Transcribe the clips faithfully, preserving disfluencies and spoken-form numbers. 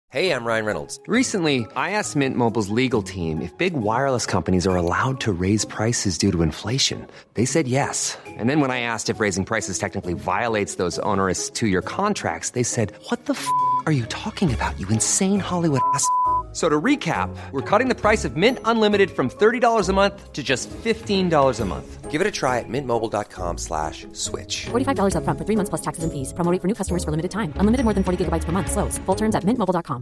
Hey, I'm Ryan Reynolds. Recently, I asked Mint Mobile's legal team if big wireless companies are allowed to raise prices due to inflation. They said yes. And then when I asked if raising prices technically violates those onerous two-year contracts, they said, what the f*** are you talking about, you insane Hollywood ass f- So to recap, we're cutting the price of Mint Unlimited from thirty dollars a month to just fifteen dollars a month. Give it a try at mintmobile.com slash switch. forty-five dollars up front for three months plus taxes and fees. Promo rate for new customers for limited time. Unlimited more than forty gigabytes per month. Slows full terms at mint mobile dot com.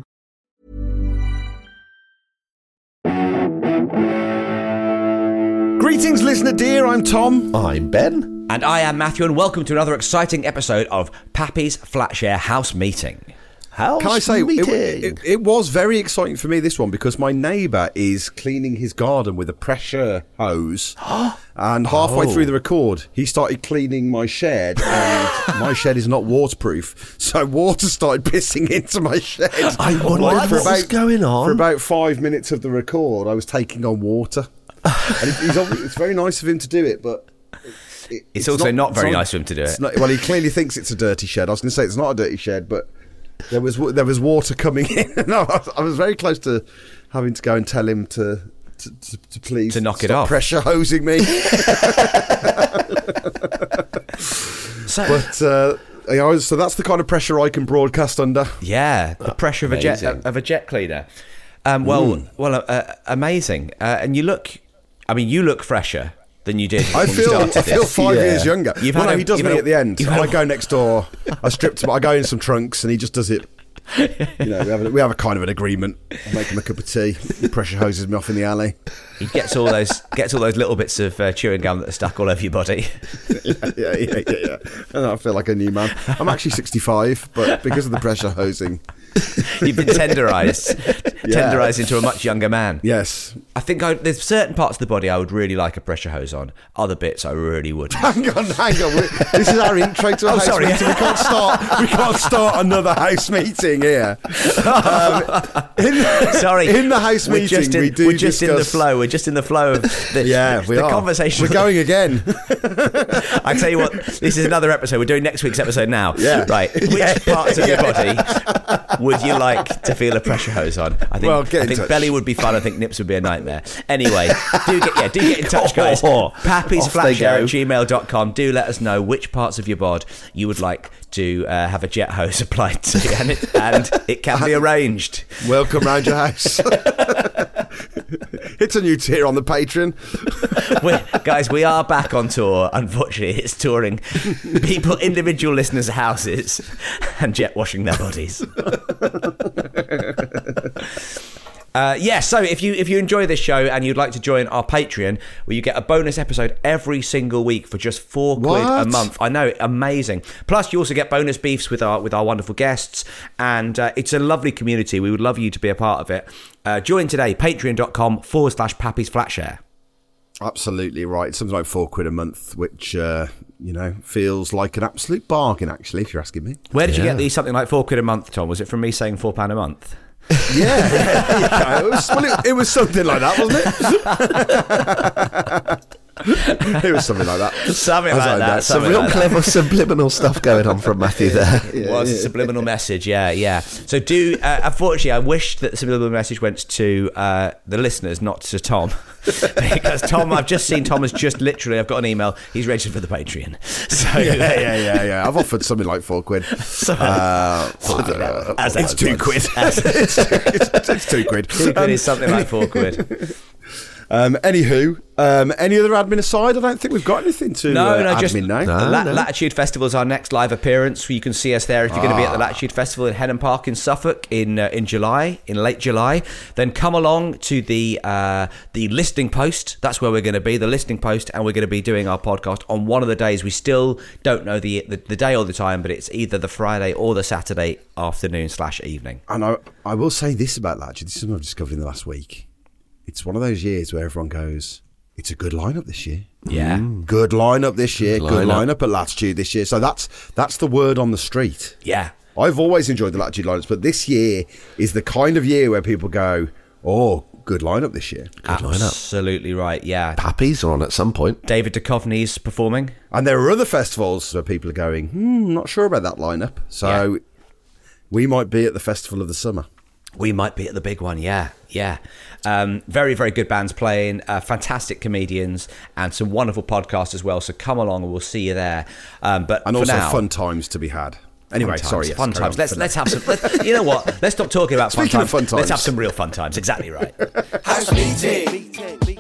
Greetings, listener dear. I'm Tom. I'm Ben. And I am Matthew, and welcome to another exciting episode of Pappy's Flatshare House Meeting. House Can I say, meeting. it, it, it was very exciting for me, this one, because my neighbour is cleaning his garden with a pressure hose. And halfway Oh. through the record, he started cleaning my shed, and my shed is not waterproof. So water started pissing into my shed. I wondered Like, what was going on. For about five minutes of the record, I was taking on water. And it, he's obvi- it's very nice of him to do it, but... It, It's also not very nice of him to do it's it. Not, well, he clearly thinks it's a dirty shed. I was going to say it's not a dirty shed, but there was there was water coming in. No, I was, I was very close to having to go and tell him to to, to, to please To knock it stop off. pressure hosing me. So, But uh, you know, so that's the kind of pressure I can broadcast under. yeah, the pressure of a jet amazing. of a jet cleaner. Um, well, well, uh, uh, amazing. Uh, and you look, I mean, you look fresher than you did I when you feel started I feel this. five Yeah. years younger. You've well, had no, a- he does you've me had a- at the end. you've had I a- go next door. I strip him. I go in some trunks, and he just does it. You know, we have a, we have a kind of an agreement. I make him a cup of tea. He pressure hoses me off in the alley. He gets all those gets all those little bits of uh, chewing gum that are stuck all over your body. yeah, yeah, yeah, yeah, yeah. And I feel like a new man. I'm actually sixty-five, but because of the pressure hosing, You've been tenderised, Yeah. tenderised into a much younger man. yes. I think I, there's certain parts of the body I would really like a pressure hose on. Other bits I really wouldn't. Hang on, hang on. We- This is our intro to a Oh, house sorry. meeting. We can't start. We can't start another house meeting here. Um, in, Sorry, in the house we're meeting, just in, we do We're just in the discuss- flow. We're just in the flow of the, Yeah, we the are. conversation. We're going again. I tell you what, this is another episode. We're doing next week's episode now. Yeah. Right. Which Yeah. parts of your body would you like to feel a pressure hose on? I think, Well, get I in think touch. belly would be fun. I think nips would be a nightmare. Anyway, do get yeah, do get in touch, guys. Oh, Pappy's off they Flatshare go. at gmail dot com. Do let us know which parts of your bod you would like to uh, have a jet hose applied to, and it, and it can be arranged. Welcome round your house. It's a new tier on the Patreon. We're, guys, we are back on tour. Unfortunately, it's touring people, individual listeners' houses, and jet washing their bodies. Uh, yeah, so if you if you enjoy this show and you'd like to join our Patreon, where you get a bonus episode every single week for just four quid What? a month. I know, amazing. Plus, you also get bonus beefs with our with our wonderful guests, and uh, it's a lovely community. We would love you to be a part of it. Uh, join today, patreon.com forward slash Pappy's Flatshare. Absolutely right. Something like four quid a month, which, uh, you know, feels like an absolute bargain, actually, if you're asking me. Where did you Yeah. get these something like four quid a month, Tom? Was it from me saying four pound a month? Yeah. yeah. It, was, well, it, it was something like that, wasn't it? It was something like that. Something I was like like that. that. Some something real like that. clever subliminal stuff going on from Matthew there. It was a subliminal message, yeah, yeah. So do, uh, unfortunately, I wish that the subliminal message went to uh, the listeners, not to Tom. Because Tom, I've just seen Tom has just literally, I've got an email, he's registered for the Patreon. So Yeah, yeah, yeah, yeah. I've offered something like four quid. So, Uh, I don't know. as it's that two was. quid. As- it's, it's, it's two quid. two quid Um, is something like four quid. Um, anywho, um, any other admin aside? I don't think we've got anything to No, uh, no, admin just now. No. La- no. Latitude Festival is our next live appearance. You can see us there if you're going to be at the Latitude Festival in Henham Park in Suffolk in uh, in July, in late July. Then come along to the uh, the Listening Post. That's where we're going to be, the Listening Post, and we're going to be doing our podcast on one of the days. We still don't know the the, the day or the time, but it's either the Friday or the Saturday afternoon slash evening. And I, I will say this about Latitude. This is something I've discovered in the last week. It's one of those years where everyone goes, it's a good lineup this year. Yeah. Good lineup this year. Good Good lineup. lineup at Latitude this year. So that's that's the word on the street. Yeah. I've always enjoyed the Latitude lineups, but this year is the kind of year where people go, oh, good lineup this year. Good lineup. Absolutely right, yeah. Pappies are on at some point. David Duchovny's performing. And there are other festivals where people are going, hmm, not sure about that lineup. So we might be at the Festival of the Summer. We might be at the big one, yeah, yeah. Um, very, very good bands playing, uh, fantastic comedians, and some wonderful podcasts as well. So come along, and we'll see you there. Um, but And for also now, fun times to be had. Anyway, fun times, sorry, yes, fun carry times. on Let's for let's now. have some. Let's, you know what? Let's stop talking about fun Speaking times. of fun Let's times. have some real fun times. Exactly right. House meeting.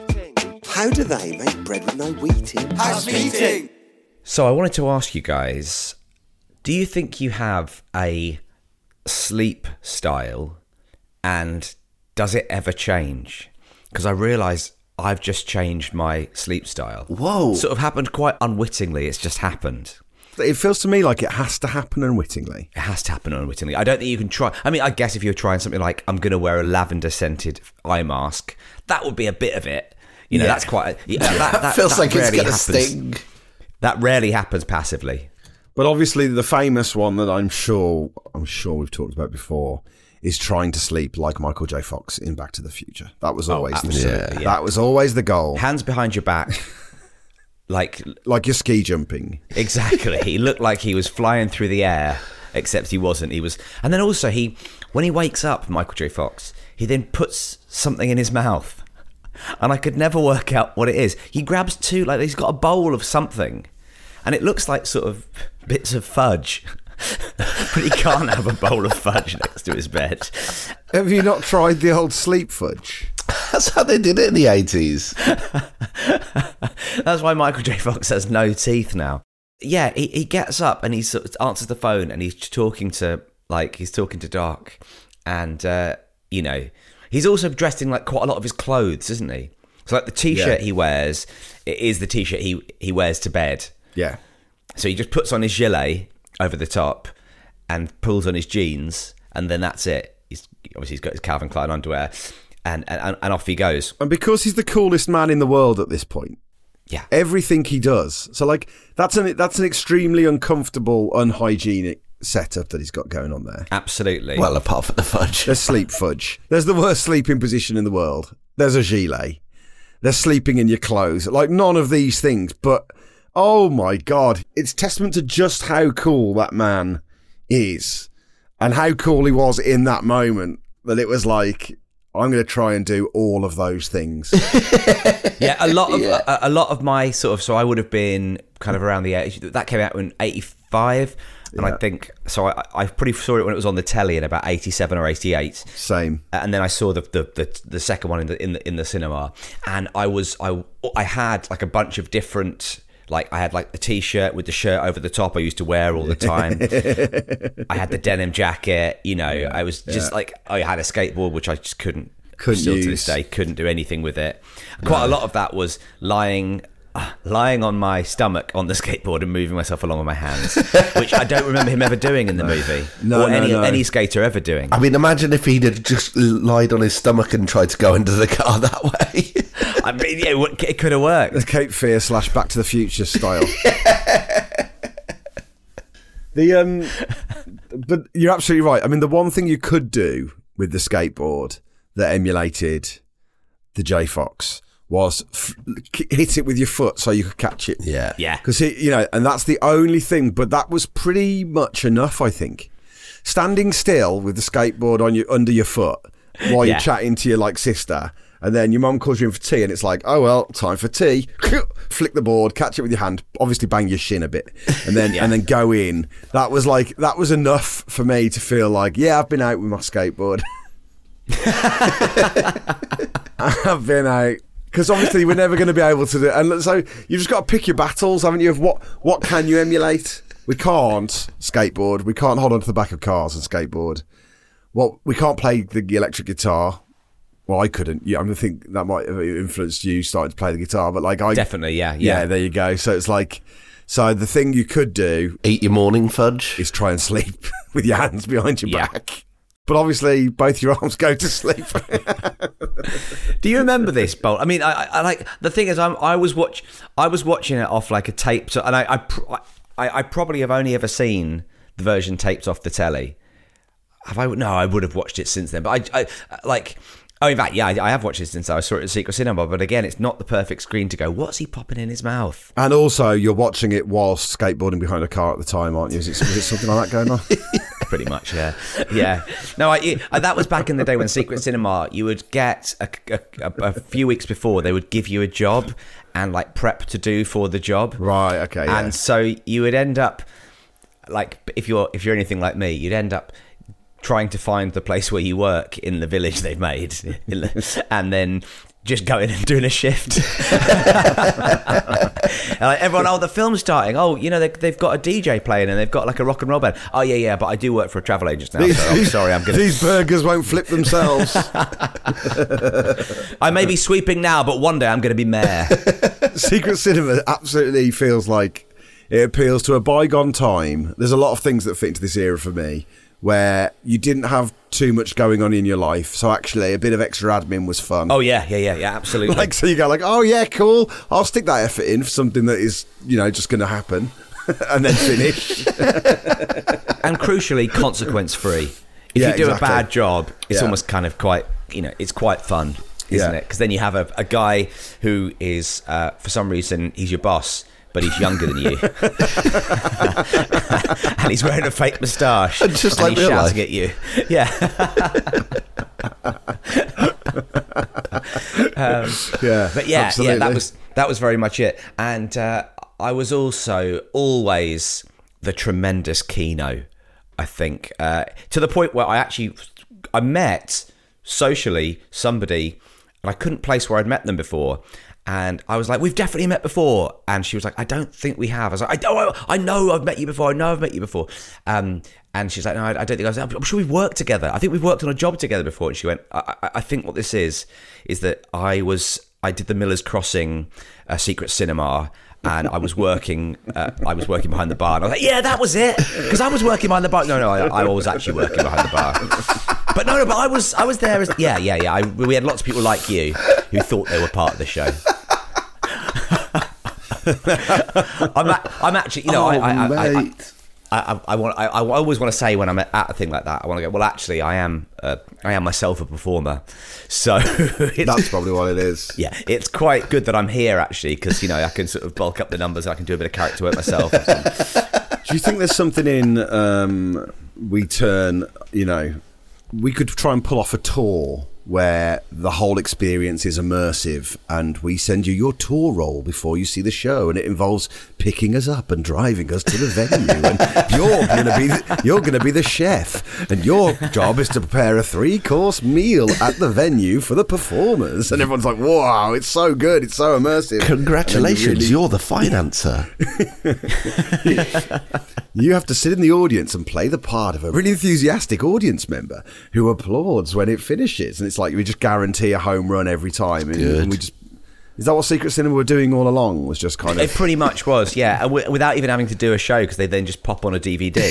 How do they make bread with no wheat in? House meeting. So I wanted to ask you guys: do you think you have a sleep style, and does it ever change? Because I realise I've just changed my sleep style. Whoa. Sort of happened quite unwittingly. It's just happened. It feels to me like it has to happen unwittingly. It has to happen unwittingly. I don't think you can try. I mean, I guess if you're trying something like, I'm going to wear a lavender scented eye mask, that would be a bit of it. You know, Yeah. that's quite. A, yeah, that, that, Feels that like it's rarely going to happens. sting. That rarely happens passively. But obviously, the famous one that I'm sure I'm sure we've talked about before is trying to sleep like Michael J. Fox in Back to the Future. That was always the absolutely, yeah. that was always the goal. Hands behind your back, like Like you're ski jumping. exactly. He looked like he was flying through the air, except he wasn't. He was, and then also he, when he wakes up, Michael J. Fox, he then puts something in his mouth, and I could never work out what it is. He grabs two, like he's got a bowl of something, and it looks like sort of bits of fudge. But he can't have a bowl of fudge next to his bed. Have you not tried the old sleep fudge? That's how they did it in the eighties. That's why Michael J. Fox has no teeth now. Yeah, he, he gets up and he sort of answers the phone and he's talking to, like, he's talking to Doc. And, uh, you know, he's also dressed in, like, quite a lot of his clothes, isn't he? So, like, the T-shirt Yeah. he wears it is the T-shirt he, he wears to bed. Yeah. So he just puts on his gilet over the top and pulls on his jeans, and then that's it. He's obviously he's got his Calvin Klein underwear, and and, and off he goes. And because he's the coolest man in the world at this point, Yeah, everything he does. So like that's an that's an extremely uncomfortable, unhygienic setup that he's got going on there. absolutely. Well, apart from the fudge. There's sleep fudge. There's the worst sleeping position in the world. There's a gilet. There's sleeping in your clothes. Like none of these things, but oh my God, it's testament to just how cool that man is and how cool he was in that moment that it was like, I'm going to try and do all of those things. Yeah, a lot of Yeah. a, a lot of my sort of. So I would have been kind of around the age that came out in eighty-five, and I think so. I, I pretty saw it when it was on the telly in about eighty-seven or eighty-eight. Same. And then I saw the the, the, the second one in the in the in the cinema, and I was I I had like a bunch of different. Like I had like the T-shirt with the shirt over the top I used to wear all the time. I had the denim jacket, you know. I was just like I had a skateboard which I just couldn't. Couldn't still to use. this day couldn't do anything with it. Quite a lot of that was lying. uh, Lying on my stomach on the skateboard and moving myself along with my hands, which I don't remember him ever doing in the movie, No, or no, any no. any skater ever doing. I mean, imagine if he'd have just lied on his stomach and tried to go into the car that way. I mean, yeah, it, it could have worked. The Cape Fear slash Back to the Future style. The um, but you're absolutely right. I mean, the one thing you could do with the skateboard that emulated the J Fox was f- hit it with your foot so you could catch it. Yeah. Yeah, Because you know, and that's the only thing. But that was pretty much enough, I think. Standing still with the skateboard on your under your foot while Yeah. you're chatting to your like sister, and then your mum calls you in for tea, and it's like, oh well, time for tea. Flick the board, catch it with your hand, obviously bang your shin a bit, and then and then go in. That was like that was enough for me to feel like, yeah, I've been out with my skateboard. I've been out. Because obviously we're never going to be able to do it. And so you've just got to pick your battles, haven't you, of what, what can you emulate? We can't skateboard. We can't hold on to the back of cars and skateboard. Well, we can't play the electric guitar. Well, I couldn't. Yeah, I think that might have influenced you starting to play the guitar. But like I definitely. Yeah, yeah, yeah. there you go. So it's like, so the thing you could do Eat your morning fudge. is try and sleep with your hands behind your Yeah. back. But obviously both your arms go to sleep. Do you remember this, Bolt? I mean, I, I, I like the thing is, I'm, I was watch, I was watching it off like a tape, so, and I, I, pr- I, I probably have only ever seen the version taped off the telly. Have I? No, I would have watched it since then. But I, I like, oh, in fact, yeah, I, I have watched it since I saw it at Secret Cinema. But again, it's not the perfect screen to go, what's he popping in his mouth? And also, you're watching it whilst skateboarding behind a car at the time, aren't you? Is it, is it something like that going on? Pretty much, yeah, yeah. No, I, I, that was back in the day when Secret Cinema, you would get a, a, a few weeks before they would give you a job and like prep to do for the job. Right. Okay. Yeah. And so you would end up like if you're if you're anything like me, you'd end up trying to find the place where you work in the village they've made, and then just going and doing a shift. And like, everyone, oh, the film's starting. Oh, you know, they, they've got a D J playing and they've got like a rock and roll band. Oh, yeah, yeah, but I do work for a travel agent now. So I'm sorry, I'm going to... These burgers won't flip themselves. I may be sweeping now, but one day I'm going to be mayor. Secret Cinema absolutely feels like it appeals to a bygone time. There's a lot of things that fit into this era for me, where you didn't have too much going on in your life, so actually a bit of extra admin was fun. Oh yeah, yeah, yeah, yeah, absolutely. Like, so you go like, oh yeah, cool, I'll stick that effort in for something that is, you know, just going to happen, and then finish. And crucially, consequence free. If yeah, you do exactly. a bad job, it's yeah. almost almost kind of quite, you know, it's quite fun, isn't yeah. it? Because then you have a, a guy who is, uh, for some reason, he's your boss, but he's younger than you. And he's wearing a fake moustache. And just and like he's real shouting life. at you. Yeah. um, yeah. But yeah, absolutely. yeah, that was that was very much it. And uh, I was also always the tremendous Keno, I think, uh, to the point where I actually I met socially somebody, and I couldn't place where I'd met them before. And I was like, we've definitely met before. And she was like, I don't think we have. I was like, I, oh, I know I've met you before. I know I've met you before. Um, and she's like, no, I, I don't think I was. I'm sure we've worked together. I think we've worked on a job together before. And she went, I, I, I think what this is, is that I was, I did the Miller's Crossing uh, Secret Cinema. And I was working, uh, I was working behind the bar. And I was like, yeah, that was it. Because I was working behind the bar. No, no, I, I was actually working behind the bar. But no, no, but I was, I was there as, yeah, yeah, yeah. I, we had lots of people like you who thought they were part of the show. I'm, a, I'm actually, you know, oh, I, I, I, mate. I, I, I want, I, I always want to say when I'm at a thing like that, I want to go, well, actually, I am, uh, I am myself a performer. So it's, That's probably what it is. yeah, it's quite good that I'm here actually, because you know I can sort of bulk up the numbers. And I can do a bit of character work myself. Do you think there's something in um, we turn, you know, we could try and pull off a tour where the whole experience is immersive and we send you your tour roll before you see the show, and it involves picking us up and driving us to the venue, and you're going to be the, you're going to be the chef, and your job is to prepare a three-course meal at the venue for the performers, and everyone's like, wow, it's so good, it's so immersive. Congratulations, you really- you're the financer. You have to sit in the audience and play the part of a really enthusiastic audience member who applauds when it finishes. And it's like we just guarantee a home run every time. And, Good. and we just is that what Secret Cinema were doing all along? Was just kind of It pretty much was, yeah, and w- without even having to do a show because they then just pop on a D V D.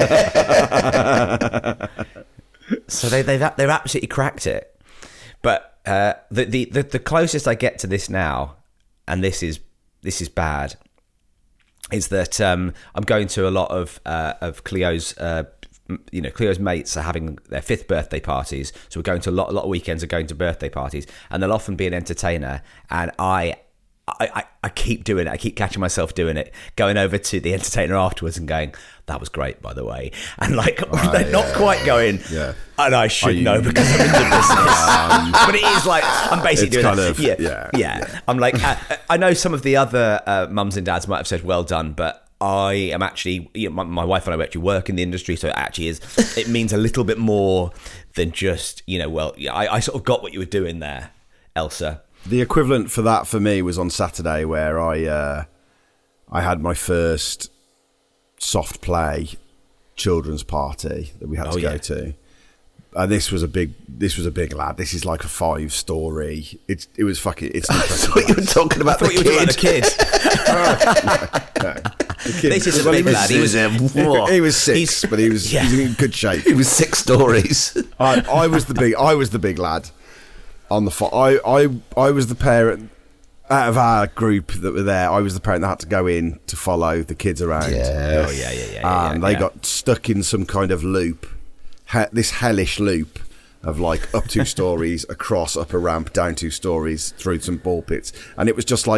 So they they've they've absolutely cracked it. But uh, the, the the the closest I get to this now, and this is this is bad, is that um, I'm going to a lot of uh, of Cleo's. Uh, you know, Cleo's mates are having their fifth birthday parties, so we're going to a lot, a lot of weekends are going to birthday parties, and there'll often be an entertainer, and I, I, I, I keep doing it. I keep catching myself doing it, going over to the entertainer afterwards and going, "That was great, by the way," and like Oh, they're not yeah, quite going, yeah. and I should Are you- know because I'm in the business. But it is like I'm basically It's doing kind that. of- yeah, yeah, yeah, yeah. I'm like, I, I know some of the other uh, mums and dads might have said, "Well done," but I am actually, you know, my, my wife and I actually work in the industry, so it actually is, it means a little bit more than just, you know, well, yeah, I, I sort of got what you were doing there, Elsa. the equivalent for that for me was on Saturday, where I uh, I had my first soft play children's party that we had Oh, to go yeah. to. And this was a big, this was a big lad. This is like a five story. It's, it was fucking. It's. An I thought you were talking about I thought the you were talking about kid. the kid. The kid- This is a well, big he lad. He was, Whoa. He was six, He's- but he was, yeah. he was in good shape. It was six stories. I, I was the big, I was the big lad on the. Fo- I, I, I was the parent out of our group that were there. I was the parent that had to go in to follow the kids around. Yeah. oh, yeah, yeah, yeah. yeah, and yeah, they yeah. got stuck in some kind of loop, he- this hellish loop of like up two stories, across, up a ramp, down two stories, through some ball pits, and it was just like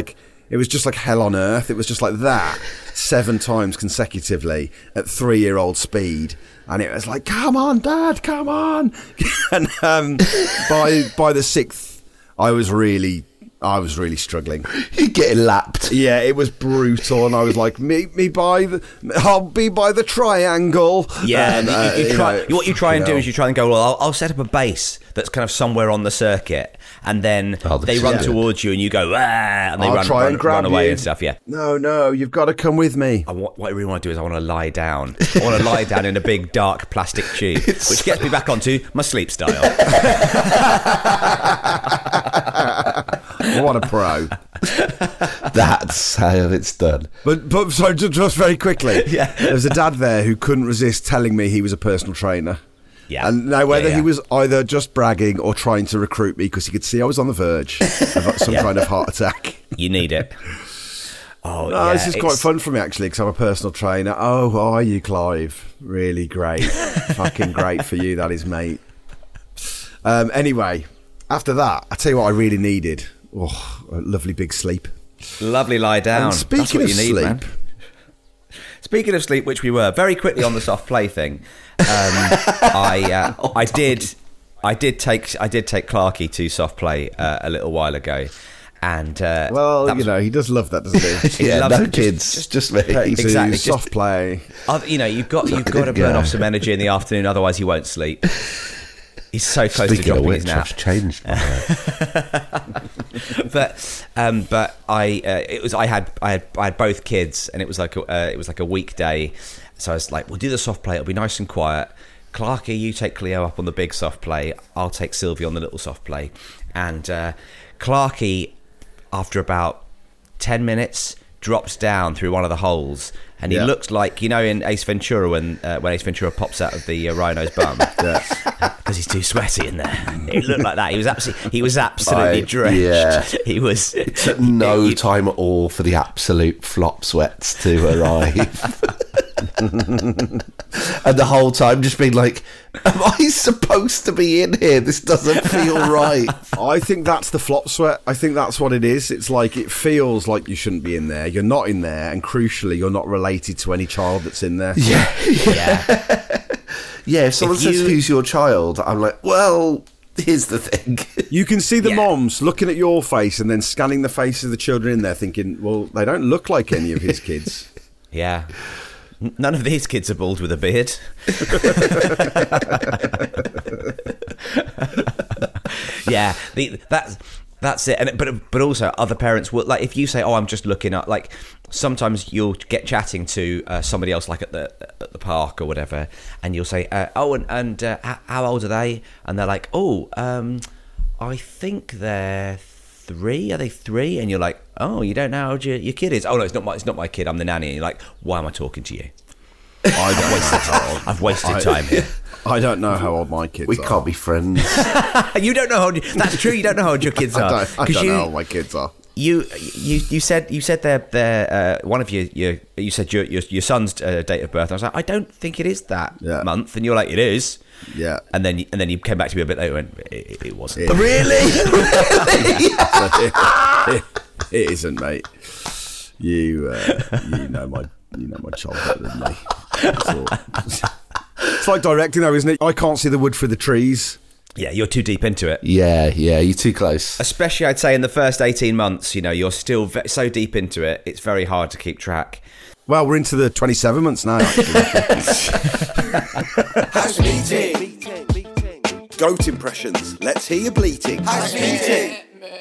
It was just like hell on earth. It was just like that seven times consecutively at three-year-old speed. And it was like, come on, Dad, come on. And um, by by the sixth, I was really, I was really struggling. You're getting lapped. Yeah, it was brutal. And I was like, meet me by the, I'll be by the triangle. Yeah, and, you, uh, you, you you try, know, what you try and do know. is you try and go, well, I'll, I'll set up a base that's kind of somewhere on the circuit, and then Oh, they that's run good. towards you, and you go, ah, and they I'll run, try run, and grab run away you. and stuff. Yeah. No, no, you've got to come with me. I, what I really want to do is I want to lie down. I want to lie down in a big dark plastic tube, which gets me back onto my sleep style. What a pro. That's how it's done. But but so ju- just very quickly, Yeah. there was a dad there who couldn't resist telling me he was a personal trainer. Yeah. And now whether Yeah, yeah. he was either just bragging or trying to recruit me because he could see I was on the verge of some Yeah. kind of heart attack. You need it. Oh, No, yeah, this is quite it's- fun for me actually because I'm a personal trainer. Oh, are you, Clive? Really great. Fucking great for you, that is, mate. Um, anyway, after that, I tell you what I really needed. Oh, a lovely big sleep. Lovely lie down. And That's speaking what of you need, sleep, man. Speaking of sleep, which we were very quickly on the soft play thing, um, I uh, I did I did take I did take Clarky to soft play uh, a little while ago, and uh, well, that you was- know, he does love that, doesn't he? He Yeah, loves no it. Just- kids, just- just, me. Take to Exactly, just- soft play. Other- you know, you've got you've got to burn Yeah. off some energy in the afternoon, otherwise you won't sleep. He's so close Speaking to of dropping which, his nap. I've changed my but um, but I uh, it was I had I had I had both kids, and it was like a, uh, it was like a weekday, so I was like, we'll do the soft play. It'll be nice and quiet. Clarky, you take Cleo up on the big soft play. I'll take Sylvie on the little soft play. And uh, Clarky, after about ten minutes, drops down through one of the holes, and he Yeah. looked like, you know, in Ace Ventura when uh, when Ace Ventura pops out of the uh, rhino's bum. Because he's too sweaty in there. It looked like that. He was absolutely, he was absolutely I- drenched. yeah. He was. Took no you- time at all for the absolute flop sweats to arrive. And the whole time just being like, am I supposed to be in here? This doesn't feel right. I think that's the flop sweat. I think that's what it is. It's like it feels like you shouldn't be in there. You're not in there, and crucially, you're not related to any child that's in there. Yeah. Yeah. Yeah, if someone If says, you- who's your child? I'm like, well, here's the thing. You can see the Yeah. moms looking at your face and then scanning the faces of the children in there, thinking, "Well, they don't look like any of his kids." Yeah. N- None of these kids are bald with a beard. Yeah, the, that's that's it. And it- but but also other parents will, like, if you say, "Oh, I'm just looking up," like sometimes you'll get chatting to uh, somebody else, like at the at the park or whatever, and you'll say, uh, "Oh, and and uh, h- how old are they?" And they're like, "Oh, um, I think they're three. Are they three?" And you're like, "Oh, you don't know how old your, your kid is?" "Oh no, it's not my it's not my kid. I'm the nanny." And you're like, "Why am I talking to you? I don't know how old. I've wasted I- time here." I don't know how old my kids We are. can't be friends. You don't know how old, that's true. You don't know how old your kids I are. don't, I 'Cause don't you, know how old my kids are. You, you, you said you said they're, they're uh, one of your, your you said your your, your son's uh, date of birth. And I was like, I don't think it is that Yeah. month, and you're like, it is. Yeah. And then and then you came back to me a bit later and went, it, it wasn't. It- Really? it, it isn't, mate. You, uh, you know my, you know my child better than me. That's all. It's like directing, though, isn't it? I can't see the wood for the trees. Yeah, you're too deep into it. Yeah, yeah, you're too close. Especially, I'd say, in the first eighteen months, you know, you're still ve- so deep into it. It's very hard to keep track. Well, we're into the twenty-seven months now. Actually. House meeting. Goat impressions. Let's hear you bleating. House meeting.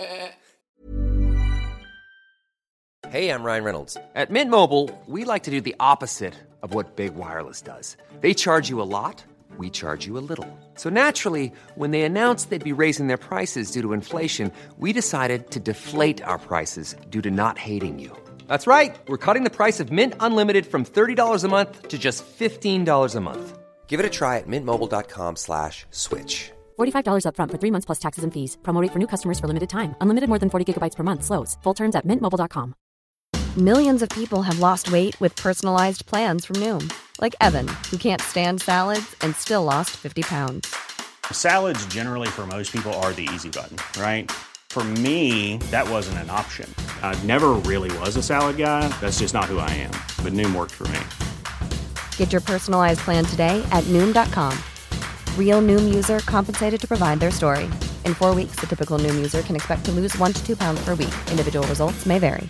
Hey, I'm Ryan Reynolds. At Mint Mobile, we like to do the opposite of what Big Wireless does. They charge you a lot, we charge you a little. So naturally, when they announced they'd be raising their prices due to inflation, we decided to deflate our prices due to not hating you. That's right. We're cutting the price of Mint Unlimited from thirty dollars a month to just fifteen dollars a month. Give it a try at mintmobile.com slash switch. forty-five dollars upfront for three months plus taxes and fees. Promo rate for new customers for limited time. Unlimited more than forty gigabytes per month. Slows full terms at mint mobile dot com. Millions of people have lost weight with personalized plans from Noom. Like Evan, who can't stand salads and still lost fifty pounds. Salads generally for most people are the easy button, right? For me, that wasn't an option. I never really was a salad guy. That's just not who I am. But Noom worked for me. Get your personalized plan today at Noom dot com. Real Noom user compensated to provide their story. In four weeks, the typical Noom user can expect to lose one to two pounds per week. Individual results may vary.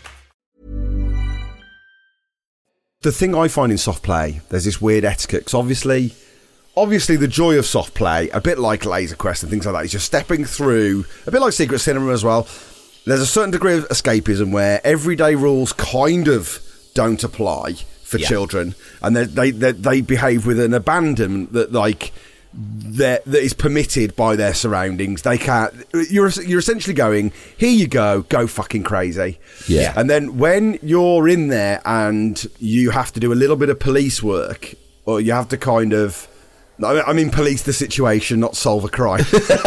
The thing I find in soft play, there's this weird etiquette, because obviously, obviously the joy of soft play, a bit like Laser Quest and things like that, is just stepping through, a bit like Secret Cinema as well. There's a certain degree of escapism where everyday rules kind of don't apply for yeah. children, and they, they they they behave with an abandon that like that that is permitted by their surroundings. They can't. You're you're essentially going, here you go, go fucking crazy. Yeah. And then when you're in there and you have to do a little bit of police work, or you have to kind of, I mean, police the situation, not solve a crime.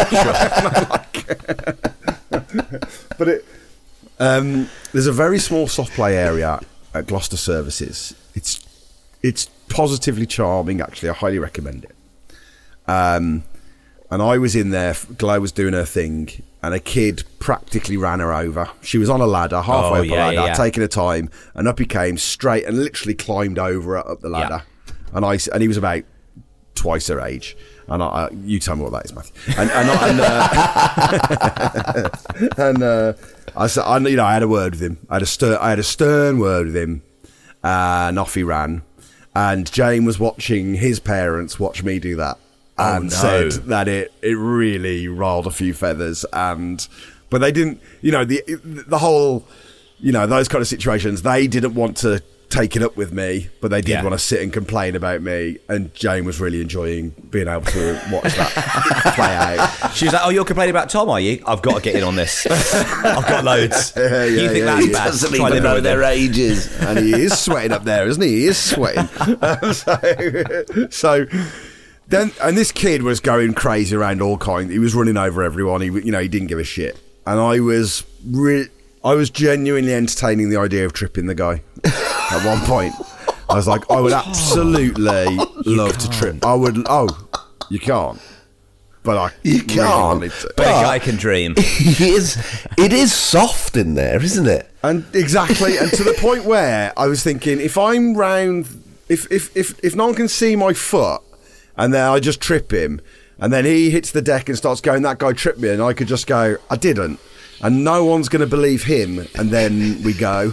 But it, um, there's a very small soft play area at Gloucester Services. It's it's positively charming, actually. I highly recommend it. Um, and I was in there, Glo was doing her thing, and a kid practically ran her over. She was on a ladder, halfway oh, up yeah, a ladder, yeah, yeah. taking her time, and up he came straight and literally climbed over her up the ladder. Yeah. And I and he was about twice her age. And I, I, you tell me what that is, Matthew. And and, I, and, uh, and uh, I said, I, you know, I had a word with him. I had a stern, I had a stern word with him, uh, and off he ran. And Jane was watching his parents watch me do that, and oh, no. said that it it really riled a few feathers. And but they didn't, you know, the the whole, you know, those kind of situations. They didn't want to take it up with me, but they did yeah. want to sit and complain about me, and Jane was really enjoying being able to watch that play out. She was like, oh, you're complaining about Tom, are you? I've got to get in on this. I've got loads. Yeah, yeah, you think yeah, that's yeah. bad? Doesn't even know their ages. And he is sweating up there, isn't he? He is sweating. Um, so, so then, and this kid was going crazy around all kinds. He was running over everyone. He, you know, he didn't give a shit. And I was re- I was genuinely entertaining the idea of tripping the guy. At one point, I was like, I would absolutely love to trip. I would. Oh, you can't. But I you can't. Really to. But a guy can dream. It is. It is soft in there, isn't it? And exactly, and to the point where I was thinking, if I'm round, if if if if no one can see my foot, and then I just trip him, and then he hits the deck and starts going, that guy tripped me, and I could just go, I didn't. And no one's going to believe him, and then we go.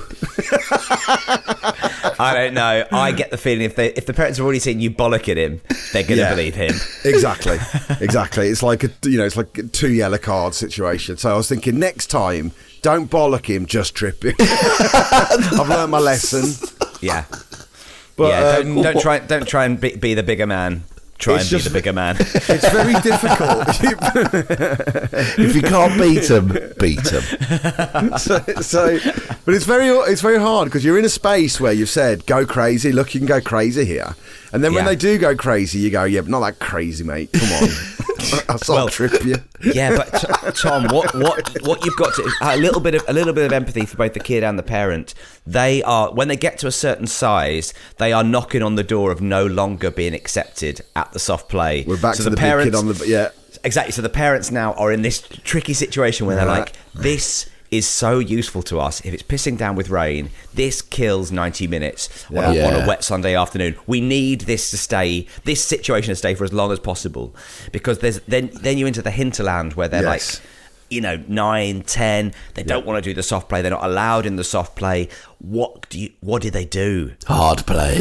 I don't know. I get the feeling if they if the parents have already seen you bollocking him, they're going to yeah. believe him. Exactly, exactly. It's like a you know, it's like a two yellow card situation. So I was thinking, next time, don't bollock him, just trip him. I've learned my lesson. Yeah, but yeah. Um, don't, don't try don't try and be, be the bigger man. Try it's and just, be the bigger man. It's very difficult. If you can't beat him, beat him. So, so, but it's very, it's very hard because you're in a space where you've said, "Go crazy." Look, you can go crazy here, and then when yeah. they do go crazy, you go, "Yeah, but not that crazy, mate. Come on, I'll well, trip you." Yeah, but t- Tom, what, what, what you've got to a little bit of a little bit of empathy for both the kid and the parent. They are when they get to a certain size, they are knocking on the door of no longer being accepted at the soft play. We're back so to the, the big parents, kid on the yeah. Exactly. So the parents now are in this tricky situation where they're right. like, this is so useful to us. If it's pissing down with rain, this kills ninety minutes on, Yeah. a, Yeah. on a wet Sunday afternoon. We need this to stay, this situation to stay for as long as possible, because there's then then you're into the hinterland where they're Yes. like, you know, nine, ten. They don't want to do the soft play. They're not allowed in the soft play. What do you? What do they do? Hard play.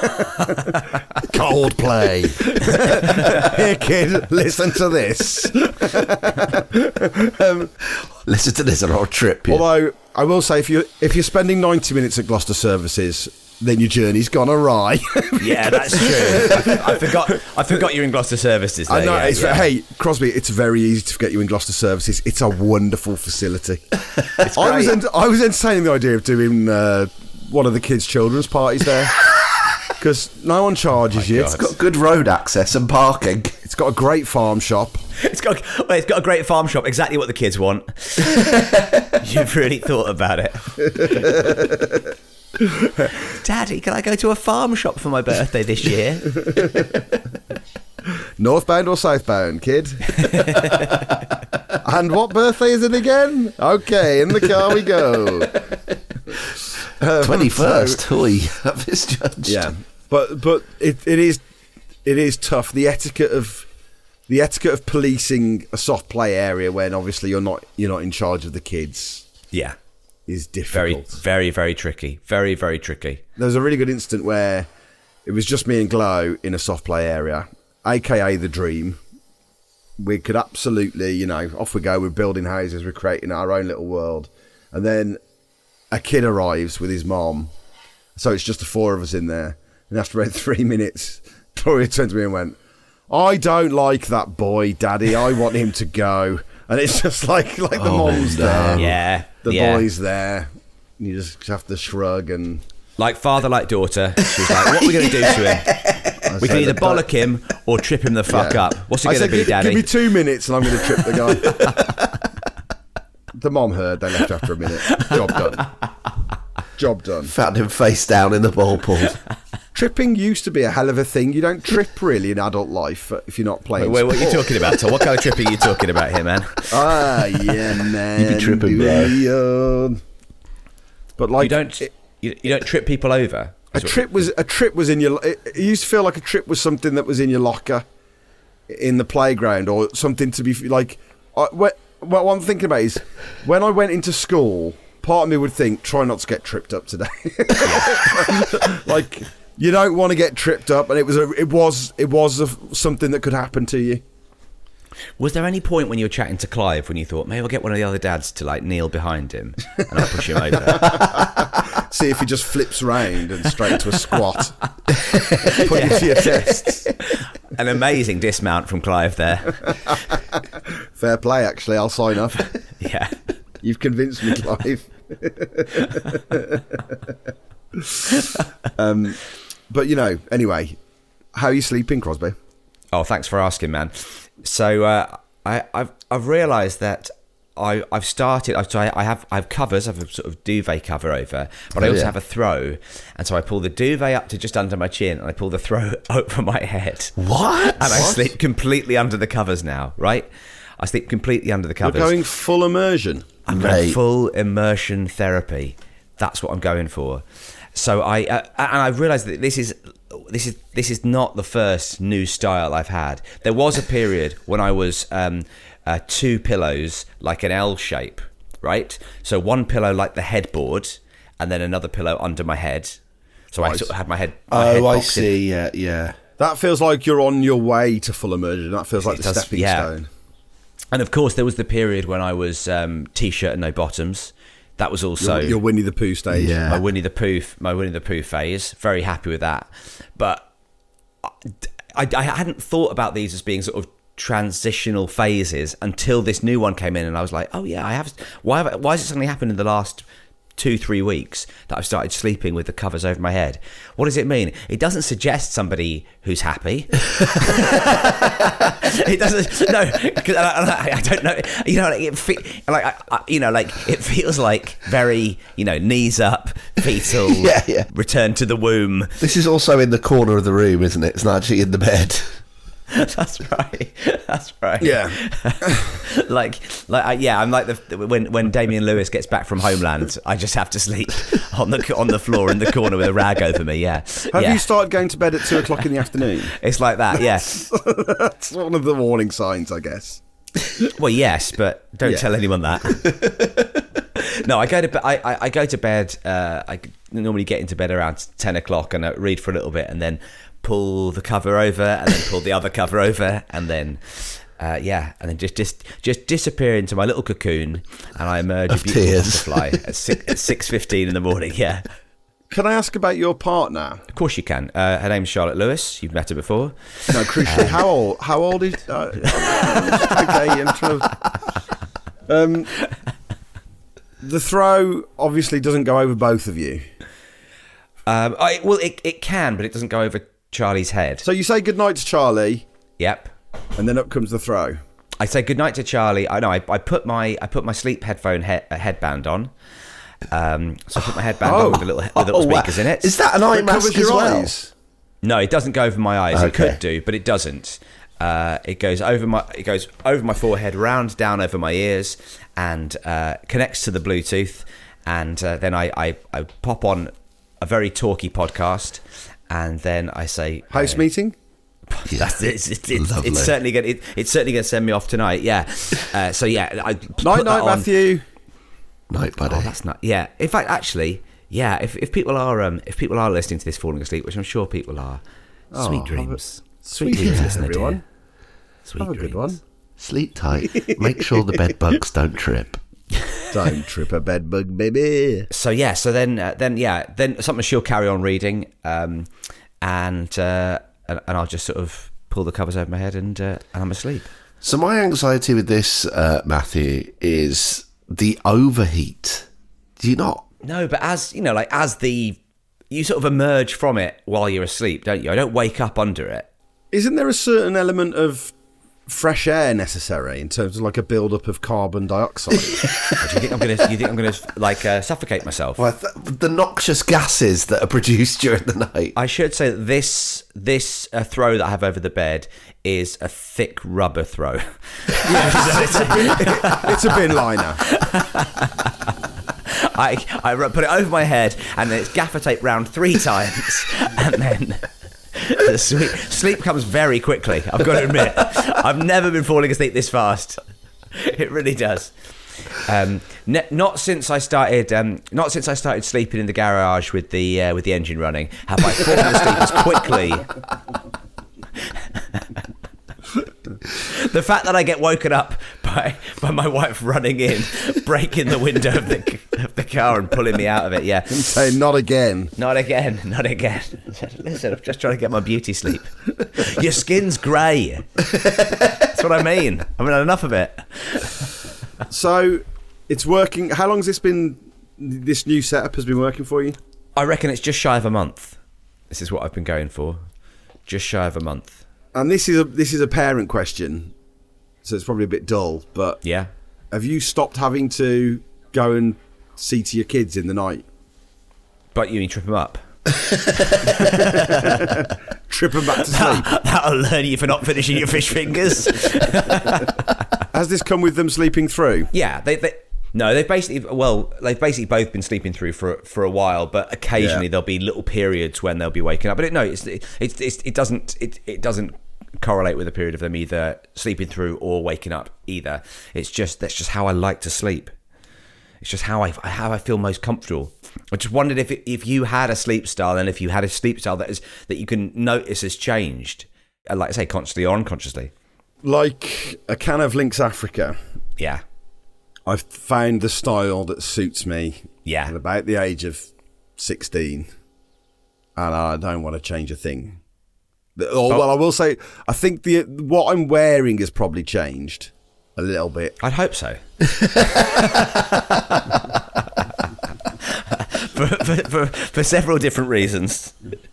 Cold play. Here, kid, listen to this. um, Listen to this and I'll trip you. although I will say, if you if you're spending ninety minutes at Gloucester Services, then your journey's gone awry. Yeah, that's true. I, I forgot. I forgot you're in Gloucester Services. There. I know. Yeah, it's, yeah. Hey, Crosby, it's very easy to forget you in Gloucester Services. It's a wonderful facility. It's I was great. ent- I was entertaining the idea of doing uh, one of the kids' children's parties there because no one charges Oh you. God. It's It's got, got good road access and parking. it's got a great farm shop. It's got, well, it's got a great farm shop, exactly what the kids want. You've really thought about it. Daddy, can I go to a farm shop for my birthday this year? Northbound or southbound, kid? I And what birthday is it again? Okay, in the car we go. Um, twenty-first. so- Oi, I've misjudged. Yeah, but but it, it is it is tough. The etiquette of the etiquette of policing a soft play area when obviously you're not you're not in charge of the kids Yeah. is Very, difficult. very, very tricky. Very, very tricky. There was a really good incident where it was just me and Glow in a soft play area, aka the dream. We could absolutely, you know, off we go. We're building houses. We're creating our own little world, and then a kid arrives with his mom. So it's just the four of us in there. And after about three minutes, Gloria turned to me and went, I don't like that boy, Daddy. I want him to go. And it's just like like the Oh, mom's no. there. Yeah. The yeah. boy's there. You just have to shrug and... Like father, like daughter. She's like, what are we going to do to him? We can either bollock him or trip him the fuck Yeah. up. What's it I going to said, be, give, Daddy? give me two minutes and I'm going to trip the guy. The mom heard. They left after a minute. Job done. Job done. Found him face down in the ball pool. Tripping used to be a hell of a thing. You don't trip really in adult life if you're not playing Wait, what are you sport. talking about, Tom? What kind of tripping are you talking about here, man? Ah, yeah, man. You be tripping, bro. bro. But like, You don't it- you, you don't trip people over. a trip was a trip was in your. It, it used to feel like a trip was something that was in your locker, in the playground, or something to be like. I, what, what I'm thinking about is when I went into school. Part of me would think, try not to get tripped up today. Like you don't want to get tripped up, and it was a, it was it was a, something that could happen to you. Was there any point when you were chatting to Clive when you thought maybe I'll get one of the other dads to like kneel behind him and I'll push him over? See if he just flips round and straight into a squat. Put you to your tests. An amazing dismount from Clive there. Fair play, actually. I'll sign up. Yeah. You've convinced me, Clive. um, but, you know, anyway, how are you sleeping, Crosby? Oh, thanks for asking, man. So uh, I, I've I've realised that I I've started. I've, so I, I have I have covers. I have a sort of duvet cover over, but I Oh, also yeah. have a throw, and so I pull the duvet up to just under my chin, and I pull the throw over my head. What? And I sleep completely under the covers now. Right? I sleep completely under the You're covers. going full immersion. I'm going Mate. full immersion therapy. That's what I'm going for. So I uh, and I've realised that this is this is this is not the first new style I've had. There was a period when I was um, uh, two pillows like an L shape, right? So one pillow like the headboard, and then another pillow under my head. So I Right. sort of had my head. My head Oh, I boxed in. see. Yeah, yeah. That feels like you're on your way to full immersion. That feels like It the does, stepping yeah. stone. And of course, there was the period when I was um, t-shirt and no bottoms. That was also Your, your Winnie the Pooh stage. Yeah. my Winnie the Pooh, my Winnie the Pooh phase. Very happy with that, but I, I hadn't thought about these as being sort of transitional phases until this new one came in, and I was like, oh yeah, I have. Why? Have I, why has it suddenly happened in the last two, three weeks that I've started sleeping with the covers over my head? What does it mean? It doesn't suggest somebody who's happy. It doesn't. No, because I, I, I don't know. You know, like it. Fe- like I, I, you know, like it feels like very, you know, knees up, fetal. Yeah, yeah. Return to the womb. This is also in the corner of the room, isn't it? It's not actually in the bed. That's right. That's right. Yeah. like, like, I, yeah. I'm like the when when Damian Lewis gets back from Homeland, I just have to sleep on the on the floor in the corner with a rag over me. Yeah. Have yeah. you started going to bed at two o'clock in the afternoon? It's like that. Yeah. That's one of the warning signs, I guess. Well, yes, but don't Yeah. tell anyone that. No, I go to be- I, I, I go to bed. Uh, I normally get into bed around ten o'clock and I read for a little bit, and then pull the cover over, and then pull the other cover over, and then uh, yeah, and then just just just disappear into my little cocoon, and I emerge Of a beautiful tears. butterfly at six at six fifteen in the morning. Yeah, Can I ask about your partner? of course you can. Uh, her name's Charlotte Lewis. You've met her before. No, crucially, how old? How old is? Uh, okay, I'm trying to. Um, the throw obviously doesn't go over both of you. Um, I, well, it it can, but it doesn't go over Charlie's head. So you say goodnight to Charlie, Yep. and then up comes the throw. I say goodnight to Charlie. I know. I, I put my I put my sleep headphone he- uh, headband on. Um, so I put my headband on with the little, with the little Oh, wow. speakers in it. Is that an eye It mask covers as your well? eyes. No, it doesn't go over my eyes. It Okay. could do, but it doesn't. Uh, it goes over my it goes over my forehead, round down over my ears, and uh, connects to the Bluetooth. And uh, then I, I, I pop on a very talky podcast, and then I say house uh, meeting. That's it. It's, it's, it's, it's certainly going. It, it's certainly going to send me off tonight. Yeah. Uh, so yeah, I put night that night on. Matthew. Night, buddy. Oh, that's not. Yeah. In fact, actually, yeah. If if people are um if people are listening to this falling asleep, which I'm sure people are, Oh, sweet have dreams. a- Sweet Sweet dreams, dreams, listener everyone. dear. Sweet Have a dreams. good one. Sleep tight. Make sure the bed bugs don't trip. Don't trip a bed bug, baby. So yeah, so then uh, then yeah, then something she'll carry on reading, um, and uh, and, and I'll just sort of pull the covers over my head, and uh, and I'm asleep. So my anxiety with this, uh, Matthew, is the overheat. Do you not? No, but as you know, like as the you sort of emerge from it while you're asleep, don't you? I don't wake up under it. Isn't there a certain element of fresh air necessary in terms of like a build-up of carbon dioxide? Or do you think I'm gonna? You think I'm gonna like uh, suffocate myself? Well, th- the noxious gases that are produced during the night. I should say that this this uh, throw that I have over the bed is a thick rubber throw. It's a bin liner. I I ru- put it over my head, and then it's gaffer tape round three times, and then the sleep, sleep comes very quickly. I've got to admit, I've never been falling asleep this fast. It really does. Um, ne- not since I started, um, not since I started sleeping in the garage with the uh, with the engine running, have I fallen asleep as quickly. The fact that I get woken up by by my wife running in, breaking the window of the of the car and pulling me out of it. Yeah, And say not again. not again, not again. Listen, I'm just trying to get my beauty sleep. Your skin's grey. That's what I mean. I mean, enough of it. So it's working. How long has this been? This new setup has been working for you? I reckon it's just shy of a month. This is what I've been going for. Just shy of a month. And this is a this is a parent question, so it's probably a bit dull. But Yeah. have you stopped having to go and see to your kids in the night? But you mean trip them up? Trip them back to sleep. That'll learn you for not finishing your fish fingers. Has this come with them sleeping through? Yeah, they, they no, they've basically well, they've basically both been sleeping through for for a while, but occasionally Yeah. there'll be little periods when they'll be waking up. But it, no, it's, it, it's, it's it doesn't it, it doesn't correlate with a period of them either sleeping through or waking up either. It's just that's just how I like to sleep. It's just how I how I feel most comfortable. I just wondered if if you had a sleep style, and if you had a sleep style that is that you can notice has changed, like I say, consciously or unconsciously. Like a can of Lynx Africa. Yeah, I've found the style that suits me. Yeah. At about the age of sixteen, and I don't want to change a thing. Oh, well, I will say, I think the what I'm wearing has probably changed a little bit. I'd hope so. for, for, for, for several different reasons.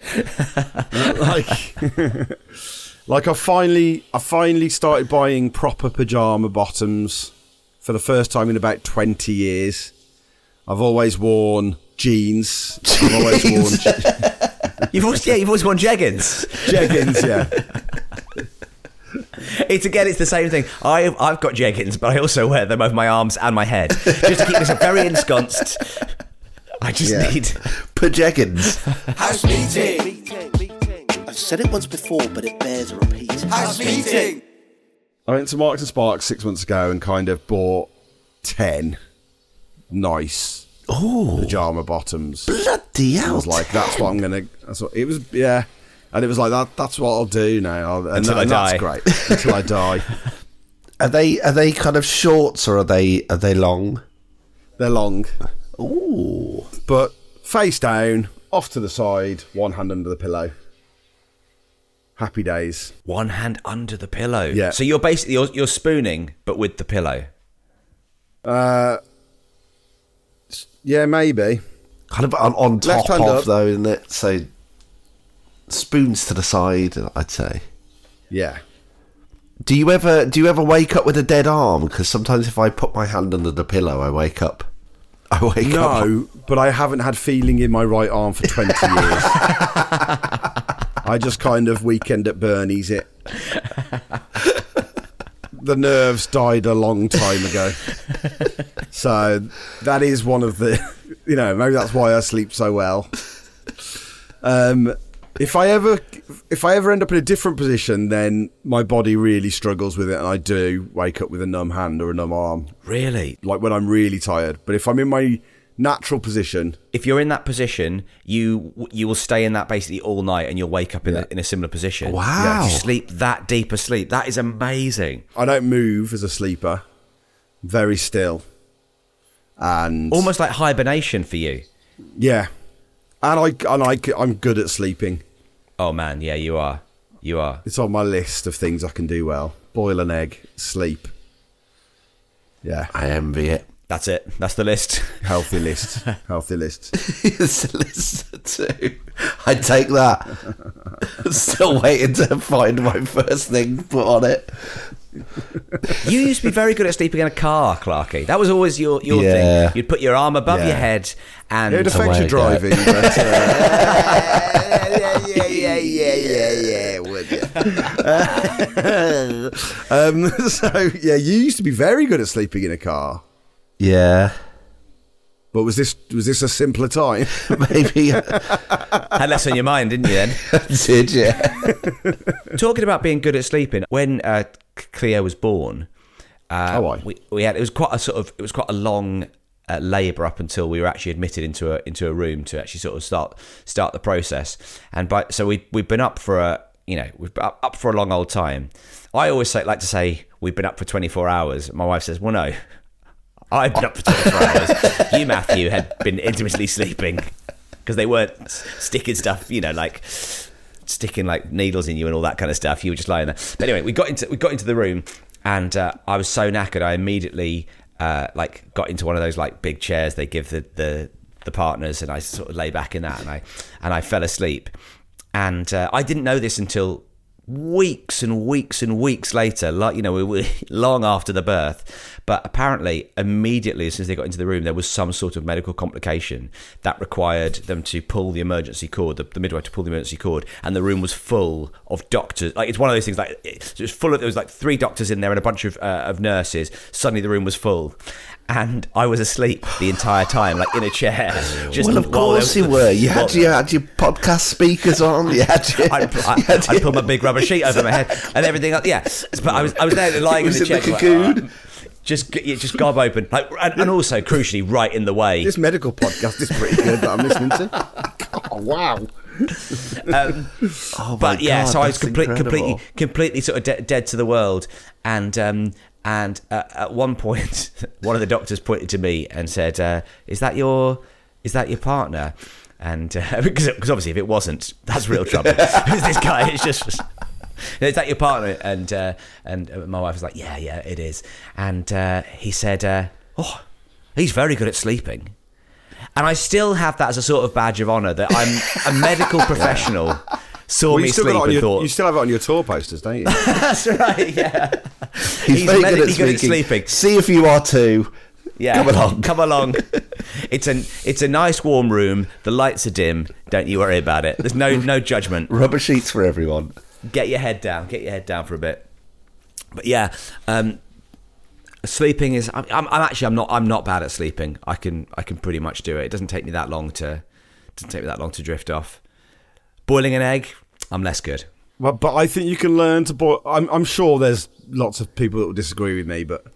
like, like I finally, I finally started buying proper pajama bottoms for the first time in about twenty years. I've always worn jeans. I've always worn je- You've always, yeah, you've always worn jeggings. jeggings. Yeah. It's again, it's the same thing. I've I've got jeggings, but I also wear them over my arms and my head just to keep myself very ensconced. I just Yeah. need. Pajeggins. House meeting. I've said it once before, but it bears a repeat. House meeting. I went to Marks and Sparks six months ago and kind of bought ten nice Oh, pajama bottoms. bloody I hell. was like, that's what I'm gonna. That's what, it was, yeah, and it was like that. That's what I'll do now. I'll, and, Until I and die. That's great. Until I die. Are they are they kind of shorts or are they are they long? They're long, Ooh. but face down, off to the side, one hand under the pillow. Happy days. One hand under the pillow. Yeah. So you're basically you're, you're spooning, but with the pillow. Uh, yeah, maybe. Kind of on, on Left top hand of up. though, isn't it? So spoons to the side, I'd say. Yeah. Do you ever do you ever wake up with a dead arm? Because sometimes if I put my hand under the pillow, I wake up. I wake up. No, but I haven't had feeling in my right arm for twenty years. I I just kind of Weekend at Bernie's it. The nerves died a long time ago. So that is one of the, you know, maybe that's why I sleep so well. Um, if I ever, if I ever end up in a different position, then my body really struggles with it, and I do wake up with a numb hand or a numb arm. Really? Like when I'm really tired. But if I'm in my natural position, if you're in that position, you you will stay in that basically all night, and you'll wake up in, Yeah. a, in a similar position. Wow. You sleep that deep a sleep. That is amazing. I don't move as a sleeper. Very still. And Almost like hibernation for you. yeah. And I and I I'm good at sleeping. Oh man, yeah, you are. You are. It's on my list of things I can do well. Boil an egg, sleep. Yeah. I envy it. That's it. That's the list. Healthy list. Healthy list. It's a list too. I take that. Still waiting to find my first thing to put on it. You used to be very good at sleeping in a car, Clarky. That was always your, your Yeah. thing. You'd put your arm above Yeah. your head and... It affects your driving. But, uh, yeah, yeah, yeah, yeah, yeah, yeah, would you? um, so, yeah, you used to be very good at sleeping in a car. Yeah. But was this was this a simpler time? Maybe. Had less on your mind, didn't you then? Did yeah. Talking about being good at sleeping, when uh, Cleo was born, uh, Oh, aye. we, we had it was quite a sort of it was quite a long uh, labour up until we were actually admitted into a into a room to actually sort of start start the process. And by so we we've been up for a you know we've been up, up for a long old time. I always say, like to say we've been up for twenty-four hours. My wife says, well, no. I've been up for twenty-four hours. You, Matthew, had been intimately sleeping because they weren't sticking stuff, you know, like sticking like needles in you and all that kind of stuff. You were just lying there. But anyway, we got into we got into the room, and uh, I was so knackered. I immediately uh, like got into one of those like big chairs they give the, the the partners, and I sort of lay back in that, and I and I fell asleep. And uh, I didn't know this until weeks and weeks and weeks later, like, you know, we were long after the birth. But apparently, immediately as soon as they got into the room, there was some sort of medical complication that required them to pull the emergency cord, the, the midwife to pull the emergency cord, and the room was full of doctors. Like, it's one of those things, like, it was full of, there was like three doctors in there and a bunch of, uh, of nurses. Suddenly the room was full. And I was asleep the entire time, like in a chair. Just Well, of course you were. You had, you had your podcast speakers on. You had your, I, I, you had I your- pulled my big rubber sheet over my head and everything. Like, yeah, but I was I was there lying Was in the it chair, the cocoon? like, uh, just yeah, just gob open, like, and, and also crucially right in the way. This medical podcast is pretty good that I'm listening to. Oh, wow. Um, Oh my but yeah, God, so I was that's complete, completely, incredible. completely sort of de- dead to the world. And um, and uh, at one point, one of the doctors pointed to me and said, uh, "Is that your, is that your partner?" And uh, because, because obviously, if it wasn't, that's real trouble. Because this guy is just. Is that your partner? And uh, and my wife was like, yeah, yeah, it is. And uh, he said, uh, oh, he's very good at sleeping. And I still have that as a sort of badge of honour that I'm a medical professional. Saw Well, me you, still sleep got it on and your, thought, you still have it on your tour posters, don't you? that's right, yeah. He's, He's very good medically at, good at speaking. sleeping. See if you are too. Yeah, Come along. come along. It's an it's a nice warm room. The lights are dim. Don't you worry about it. There's no no judgment. Rubber sheets for everyone. Get your head down. Get your head down for a bit. But yeah, um, sleeping is. I'm, I'm actually I'm not I'm not bad at sleeping. I can I can pretty much do it. It doesn't take me that long to it doesn't take me that long to drift off. Boiling an egg, I'm less good. Well, but I think you can learn to boil. I'm, I'm sure there's lots of people that will disagree with me, but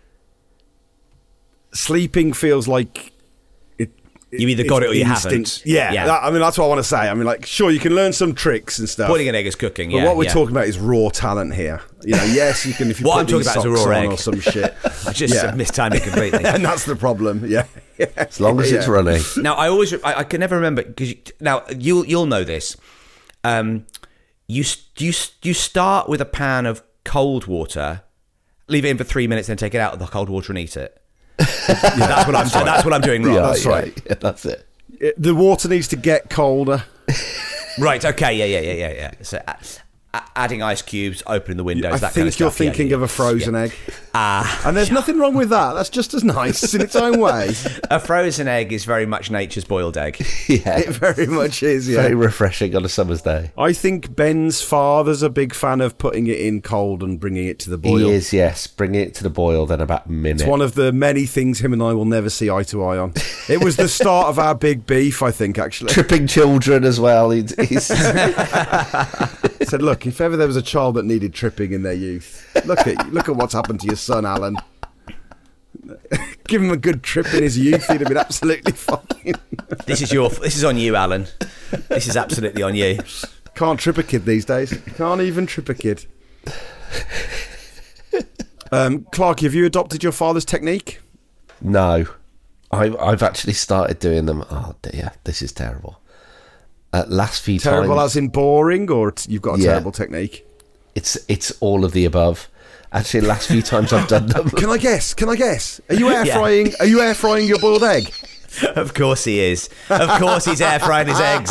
sleeping feels like it. You either got it or you haven't. Yeah, Yeah. That, I mean that's what I want to say. I mean, like, sure, you can learn some tricks and stuff. Boiling an egg is cooking. But Yeah, what we're yeah. talking about is raw talent here. You know, yes, you can if you What put I'm talking these about is a socks raw on egg. or some shit. I just Yeah. mistimed it completely. And that's the problem. Yeah, As long as it's Yeah. running. Now I always I, I can never remember because you, now you'll you'll know this. Um, you you you start with a pan of cold water, leave it in for three minutes, then take it out of the cold water and eat it. Yeah, that's what I'm that's, that's what I'm doing wrong. Yeah, that's yeah, right. yeah, that's it. It- the water needs to get colder. Right. Okay. Yeah. Yeah. Yeah. Yeah. Yeah. So, uh, a- adding ice cubes, opening the windows. I that think kind of you're stuff. Yeah, thinking yeah. of a frozen Yeah. egg. Ah, And there's nothing wrong with that. That's just as nice in its own way. a frozen egg is very much nature's boiled egg. Yeah, It very much is, yeah. very refreshing on a summer's day. I think Ben's father's a big fan of putting it in cold and bringing it to the boil. He is, yes. Bring it to the boil, then about a minute. It's one of the many things him and I will never see eye to eye on. It was the start of our big beef, I think, actually. Tripping children as well. He's, he's He said, look, if ever there was a child that needed tripping in their youth, look at look at what's happened to your son, Alan. Give him a good trip in his youth, he'd have been absolutely fine. This is your. This is on you, Alan. This is absolutely on you. Can't trip a kid these days. Can't even trip a kid. Um, Clark, have you adopted your father's technique? no. I, I've actually started doing them. Oh dear, this is terrible. Uh, last few Terrible times, as in boring, or t- you've got a Yeah. terrible technique? it's it's all of the above. Actually, last few times I've done them. Can I guess? Can I guess? Are you air Yeah. frying? Are you air frying your boiled egg? Of course he is. Of course he's air frying his eggs.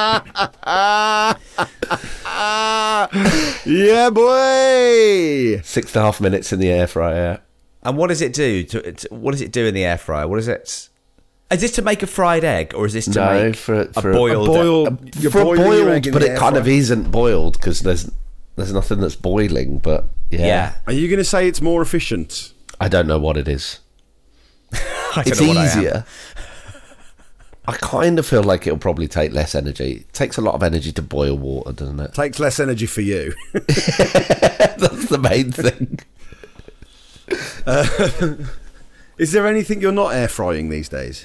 Yeah, boy. Six and a half minutes in the air fryer. And what does it do? To, to, what does it do in the air fryer? What is it? Is this to make a fried egg, or is this to No, make for- for a a- boiled? A boiled, you're For boiling your egg boiled, in but the it air kind fryer. of isn't boiled because there's there's nothing that's boiling. But yeah, Yeah. Are you going to say it's more efficient? I don't know what it is. I don't It's know what I am. easier. I kind of feel like it'll probably take less energy. It takes a lot of energy to boil water, doesn't it? Takes less energy for you. That's the main thing. Is there anything you're not air frying these days?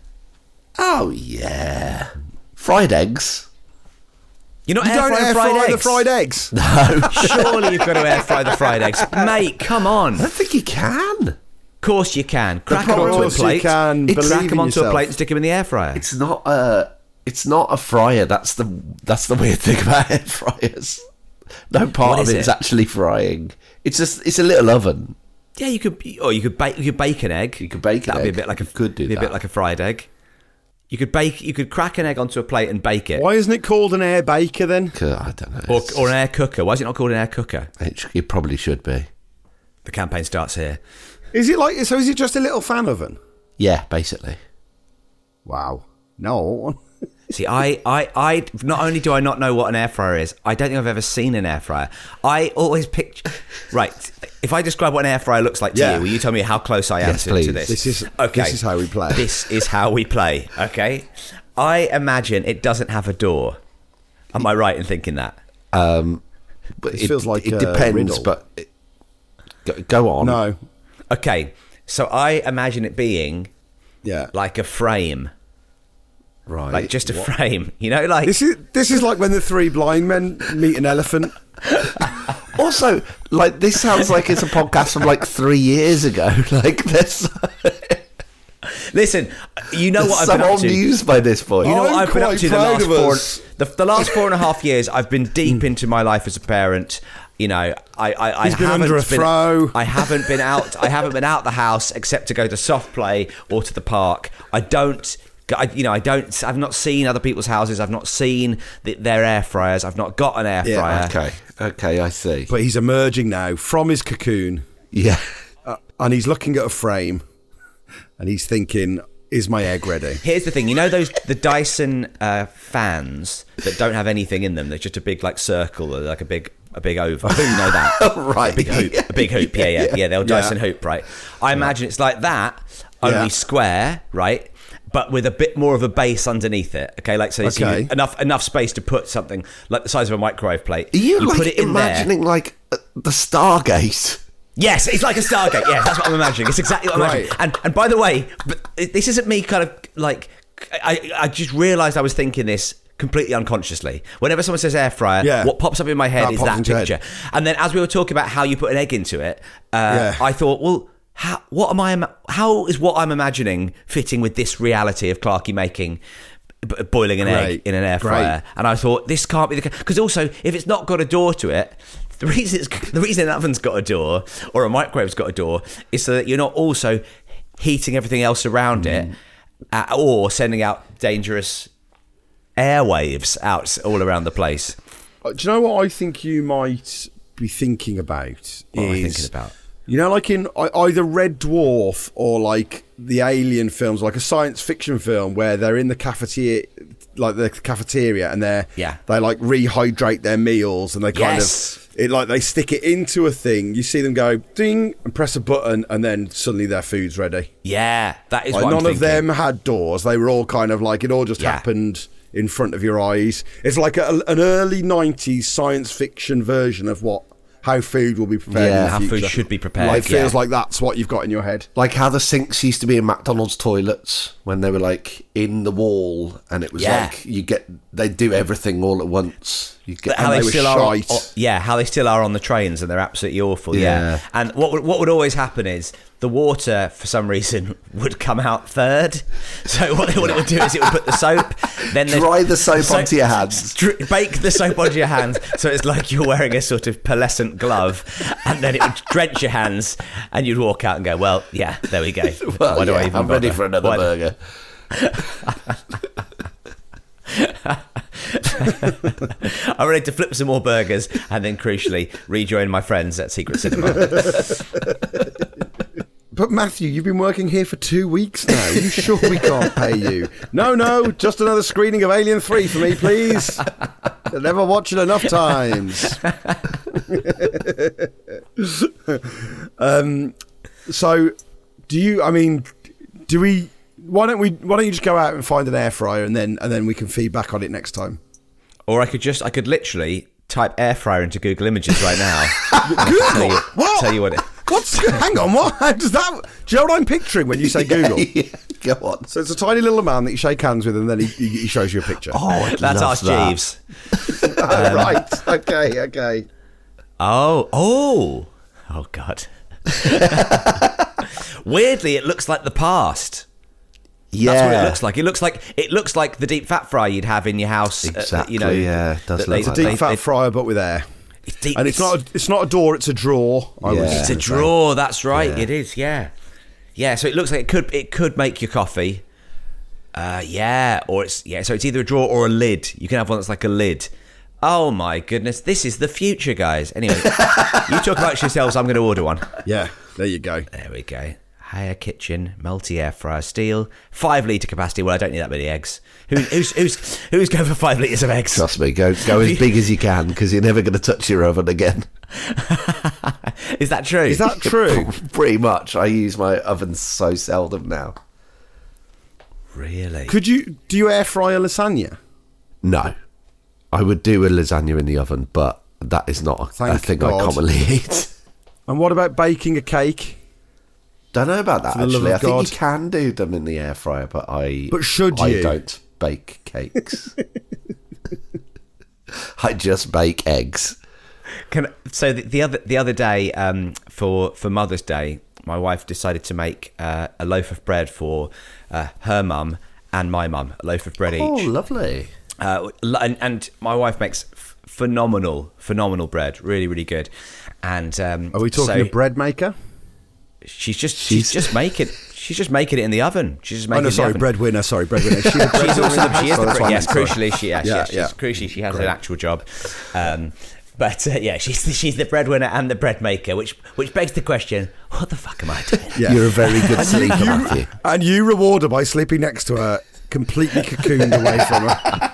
Oh yeah, fried eggs. You're not You air don't frying air fried fry eggs. the fried eggs. Surely you've got to air fry the fried eggs, mate. Come on. I don't think you can. Of course you can. Crack them Of onto a course you plate. can. Crack Believe them in onto a yourself. plate and stick them in the air fryer. It's not a. It's not a fryer. That's the that's the weird thing about air fryers. No part What of is it is it? actually frying. It's just it's a little oven. Yeah, you could, or you could bake. You could bake an egg. You could bake an That'd be a egg. bit like a You could do be a bit that. like a fried egg. You could bake. You could crack an egg onto a plate and bake it, Why isn't it called an air baker then? I don't know. or It's- or an air cooker. Why is it not called an air cooker? It, sh- it probably should be. The campaign starts here. Is it like so? Is it just a little fan oven? Yeah, basically. Wow. No. See, I, I, I, not only do I not know what an air fryer is, I don't think I've ever seen an air fryer. I always picture, right, if I describe what an air fryer looks like to Yeah. you, will you tell me how close I am Yes, to, please. to this? This is- okay. this is how we play. This is how we play, okay? I imagine it doesn't have a door. Am I right in thinking that? Um, but This it feels like it a depends. riddle. But it, go, go on. No. Okay, so I imagine it being Yeah. like a frame, Right. like just a frame, you know, like... This is this is like when the three blind men meet an elephant. Also, like this sounds like it's a podcast from like three years ago. Like there's, Listen, you know there's what I've some been up old to. news by this point. You know I'm what I've been up quite to the proud last of four, us. the, the last four and a half years. I've been deep into my life as a parent. You know, I, I, I He's been haven't under a been, throw. I haven't been out. I haven't been out the house except to go to soft play or to the park. I don't. I, you know, I don't. I've not seen other people's houses. I've not seen the, their air fryers. I've not got an air Yeah, fryer. Okay. Okay, I see. But he's emerging now from his cocoon, Yeah. uh, and he's looking at a frame, and he's thinking, "Is my egg ready?" Here's the thing, you know those the Dyson uh, fans that don't have anything in them. They're just a big like circle, or like a big a big oval. You know that, Right. A big hoop, a big hoop. Yeah, yeah, yeah. They'll Dyson hoop, right? I imagine it's like that, only Yeah. square, right? But with a bit more of a base underneath it. Okay, like so, it's Okay. enough enough space to put something like the size of a microwave plate. Are you, like put it in there. imagining like uh, the Stargate? Yes, it's like a Stargate. Yeah, that's what I'm imagining. It's exactly what I'm Right. imagining. And and by the way, but it- this isn't me kind of like I I just realised I was thinking this completely unconsciously. Whenever someone says air fryer, Yeah. what pops up in my head That is pops that into your picture. head. And then as we were talking about how you put an egg into it, uh, Yeah. I thought, well, how what am I? ima- How is what I'm imagining fitting with this reality of Clarky making? b- Boiling an egg Great. in an air Great. fryer, and I thought this can't be the case because also if it's not got a door to it, the reason it's, the reason an oven's got a door or a microwave's got a door is so that you're not also heating everything else around it uh, or sending out dangerous airwaves out all around the place. Do you know what I think you might be thinking about? What is, am I thinking about? You know, like in either Red Dwarf or like the Alien films, like a science fiction film where they're in the cafeteria, like the cafeteria, and they're yeah. they like rehydrate their meals, and they kind yes. of it like they stick it into a thing. You see them go ding and press a button, and then suddenly their food's ready. Yeah, that is like what none I'm of thinking. them had doors. They were all kind of like it all just Yeah. happened in front of your eyes. It's like a, an early nineties science fiction version of what how food will be prepared Yeah, in the how future. food should be prepared, Like, it feels yeah. like that's what you've got in your head. Like how the sinks used to be in McDonald's toilets when they were like in the wall, and it was Yeah. like you get they do everything all at once. You get how and they, they were still are, on, shite. on- yeah, how they still are on the trains, and they're absolutely awful. Yeah, Yeah. and what would, what would always happen is the water, for some reason, would come out third. So what, what it would do is it would put the soap, then Dry the soap onto your hands. dr- bake the soap onto your hands, so it's like you're wearing a sort of pearlescent glove, and then it would drench your hands, and you'd walk out and go, "Well, yeah, there we go. Well, Why do yeah, I even I'm ready bother? for another Why- burger. I'm ready to flip some more burgers and then, crucially, rejoin my friends at Secret Cinema. But Matthew, you've been working here for two weeks now. You sure we can't pay you? No, no, just another screening of Alien three for me, please. I'll never watch it enough times. um, so, do you? I mean, do we? Why don't we? Why don't you just go out and find an air fryer, and then and then we can feedback on it next time. Or I could just, I could literally type air fryer into Google Images right now. Google? Tell you, What? Tell you what it. What's? Hang on, what? How does that? Do you know what I'm picturing when you say Google? Yeah, go on. So it's a tiny little man that you shake hands with, and then he, he he shows you a picture. Oh, I'd That's love Ask that. Jeeves. Oh, right. Okay. Okay. Oh, oh, oh, God. Weirdly, it looks like the past. Yeah, That's what it looks like. It looks like it looks like the deep fat fry you'd have in your house. uh, Exactly, you know, yeah, it does that look they- like Deep they- fat they- fryer, but with air. It's deep, And it's not a, it's not a door, it's a drawer. I was Yeah. just It's a gonna say. drawer. That's right. Yeah. It is. Yeah, yeah. So it looks like it could it could make your coffee. Uh, yeah, or it's yeah. So it's either a drawer or a lid. You can have one that's like a lid. Oh my goodness, this is the future, guys. Anyway, you talk about yourselves. I'm going to order one. Yeah, there you go. There we go. Hire kitchen, multi air fryer, steel, five litre capacity. Well, I don't need that many eggs. Who, who's who's who's going for five litres of eggs? Trust me, go go as big as you can because you're never going to touch your oven again. Is that true? Is that true? Pretty much. I use my oven so seldom now. really? Could you do you air fry a lasagna? No, I would do a lasagna in the oven, but that is not a, a Thank thing I God. commonly eat. And what about baking a cake? Don't know about that For the love actually. of I think God. you can do them in the air fryer, but I But should I you? don't bake cakes. I just bake eggs. Can, so the, the other the other day um, for for Mother's Day, my wife decided to make uh, a loaf of bread for uh, her mum and my mum, a loaf of bread Oh, each. lovely. Uh, and, and my wife makes f- phenomenal, phenomenal bread, really, really good. And um, Are we talking so a bread maker? She's just she's, She's- just making she's just making it in the oven. She's just Oh making no, it in sorry, the oven. breadwinner. Sorry, breadwinner. She's, a She's breadwinner also in the, she is house? the That's bre- what I yes, meant, sorry. crucially she yes, Yeah, yes, she's, yeah. crucially she has Great. an actual job. Um, but uh, yeah, she's the, she's the breadwinner and the bread maker, which which begs the question: what the fuck am I doing? Yeah. You're a very good And you- sleeper, you- Matthew. And you reward her by sleeping next to her, completely cocooned away from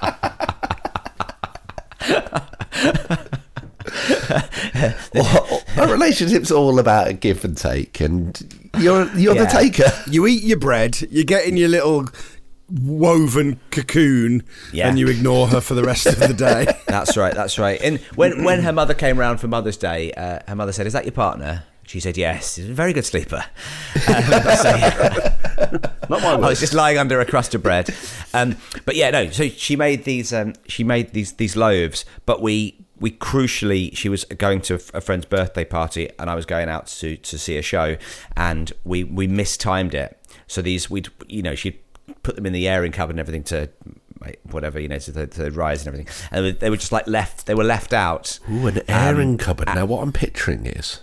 her. Well, a relationship's all about a give and take, and you're you're Yeah. the taker. You eat your bread, you get in your little woven cocoon, Yeah. and you ignore her for the rest of the day. That's right, that's right. And when when her mother came round for Mother's Day, uh, her mother said, "Is that your partner?" She said, "Yes." He's a very good sleeper. Um, so, Not my I was words. just lying under a crust of bread. Um, but yeah, no. So she made these. Um, she made these these loaves. But we we crucially, she was going to a friend's birthday party, and I was going out to to see a show, and we we mistimed it. So these we you know she'd put them in the airing cupboard and everything to whatever you know to, to rise and everything, and they were just like left. They were left out. Ooh, an airing cupboard. Now, what I'm picturing is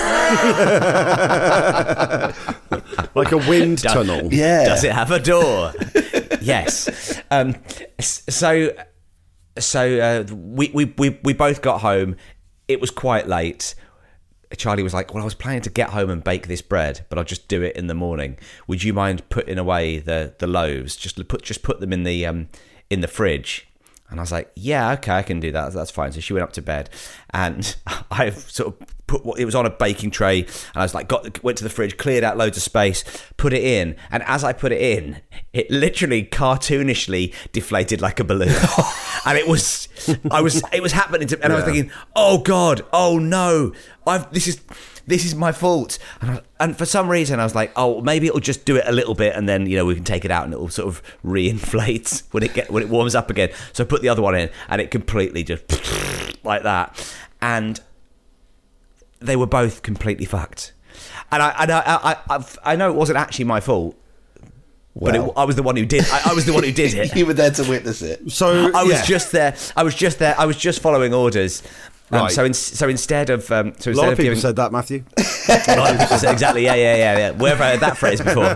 Like a wind Does- tunnel. yeah. Does it have a door? Yes. Um, s- so, so uh, we, we, we, we both got home. It was quite late. Charlie was like, well, I was planning to get home and bake this bread, but I'll just do it in the morning. Would you mind putting away the, the loaves? Just put just put them in the um in the fridge. And I was like, yeah, okay, I can do that. That's fine. So she went up to bed, and I sort of put what it was on a baking tray, and I was like, got went to the fridge, cleared out loads of space, put it in, and as I put it in, it literally cartoonishly deflated like a balloon, and it was, I was, it was happening to, and yeah. I was thinking, oh God, oh no, I've this is. This is my fault. And, I, and for some reason, I was like, oh, maybe it'll just do it a little bit, and then, you know, we can take it out and it'll sort of reinflate when it get when it warms up again. So I put the other one in, and it completely just like that. And they were both completely fucked. And I and I I, I, I know it wasn't actually my fault. Well, but it, I was the one who did. I, I was the one who did it. You were there to witness it. So I was yeah. just there. I was just there. I was just following orders. Um, Right. So, in, so instead of um, so A instead lot of of people giving, said that, Matthew. a lot of people said, exactly, yeah, yeah, yeah, yeah. Where have I heard that phrase before?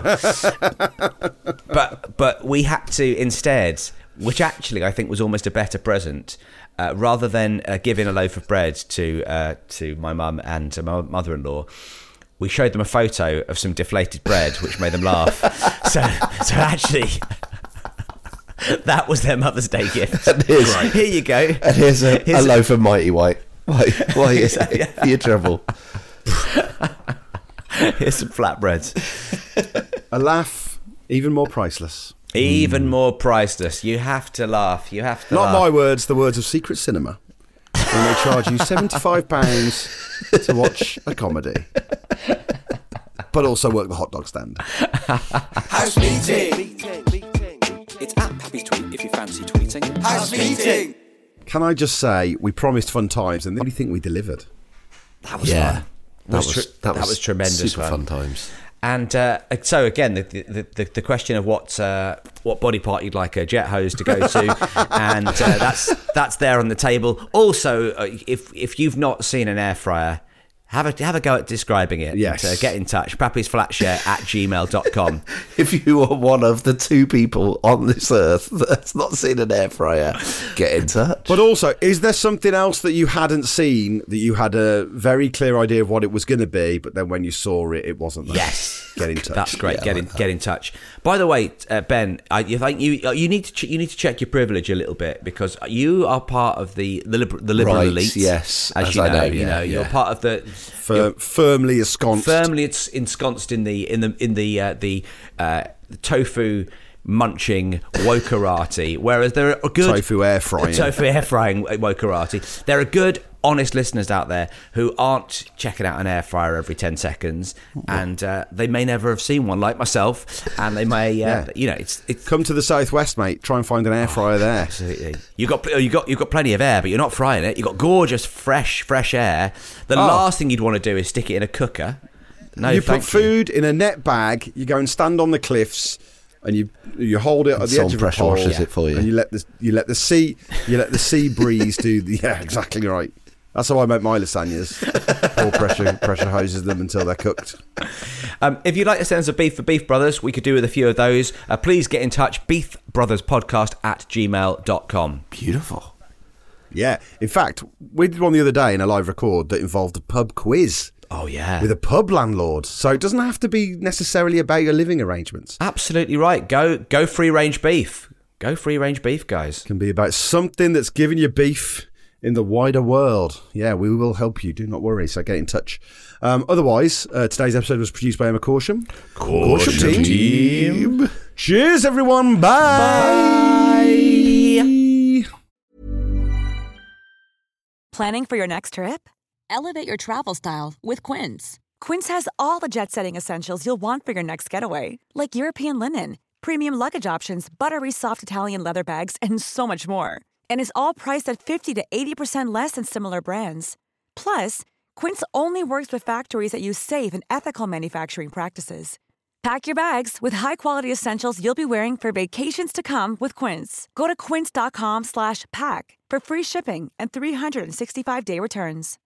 But but we had to instead, which actually I think was almost a better present, uh, rather than uh, giving a loaf of bread to uh, to my mum and to my mother-in-law. We showed them a photo of some deflated bread, which made them laugh. so so actually. That was their Mother's Day gift. And here's, Here you go. And here's a, Here's a loaf of Mighty White. Why? Why is Yeah. for your trouble? Here's some flatbreads. A laugh, even more priceless. Even more priceless. You have to laugh. You have to Not laugh. my words, the words of Secret Cinema. When they charge you seventy-five pounds to watch a comedy. But also work the hot dog stand. House meeting. It's at Pappy's Tweet if you fancy tweeting. House meeting. Can I just say, we promised fun times, and then we think we delivered. That was Yeah. fun. That was was, tr- that that was was tremendous super fun. fun times. And uh, so again, the, the the the question of what uh, what body part you'd like a jet hose to go to, and uh, that's that's there on the table. Also, uh, if if you've not seen an air fryer, have a have a go at describing it. Yes. And, uh, get in touch. Pappy's Flatshare at gmail dot com. If you are one of the two people on this earth that's not seen an air fryer, get in touch. But also, is there something else that you hadn't seen that you had a very clear idea of what it was going to be, but then when you saw it, it wasn't that? Yes. Get in touch. That's great. Yeah, get I in, like that. get in touch. By the way, uh, Ben, I you think you you need to ch- you need to check your privilege a little bit, because you are part of the the, liber- the liberal Right, elite. yes, as, as you I know, know, you yeah, know, you're yeah. part of the Fir- firmly ensconced. firmly it's ensconced in the in the in the uh, the uh, tofu munching wokarati, whereas there are good Tofu air frying. tofu air frying wokarati. There are good, honest listeners out there who aren't checking out an air fryer every ten seconds, and uh, they may never have seen one, like myself, and they may, uh, Yeah. you know, it's it's. Come to the southwest, mate. Try and find an air fryer there. Absolutely. You got you got you got plenty of air, but you're not frying it. You got gorgeous, fresh, fresh air. The Oh. last thing you'd want to do is stick it in a cooker. No, you put thank food in a net bag. You go and stand on the cliffs, and you you hold it at the Someone edge of a pressure pole, washes it for you. and you let the you let the sea you let the sea breeze do the yeah exactly right. That's how I make my lasagnas. Or pressure pressure hoses them until they're cooked. Um, if you'd like to send us a beef for Beef Brothers, we could do with a few of those. Uh, please get in touch. beef brothers podcast at gmail dot com. Beautiful. Yeah. In fact, we did one the other day in a live record that involved a pub quiz. Oh, yeah. With a pub landlord. So it doesn't have to be necessarily about your living arrangements. Absolutely right. Go go free range beef. Go free range beef, guys. It can be about something that's giving you beef in the wider world. Yeah, we will help you. Do not worry. So get in touch. Um, otherwise, uh, today's episode was produced by Emma Corsham. Corsham team. team. Cheers, everyone. Bye. Bye. Planning for your next trip? Elevate your travel style with Quince. Quince has all the jet-setting essentials you'll want for your next getaway, like European linen, premium luggage options, buttery soft Italian leather bags, and so much more. And is all priced at fifty to eighty percent less than similar brands. Plus, Quince only works with factories that use safe and ethical manufacturing practices. Pack your bags with high-quality essentials you'll be wearing for vacations to come with Quince. Go to quince dot com slash pack for free shipping and three sixty-five day returns.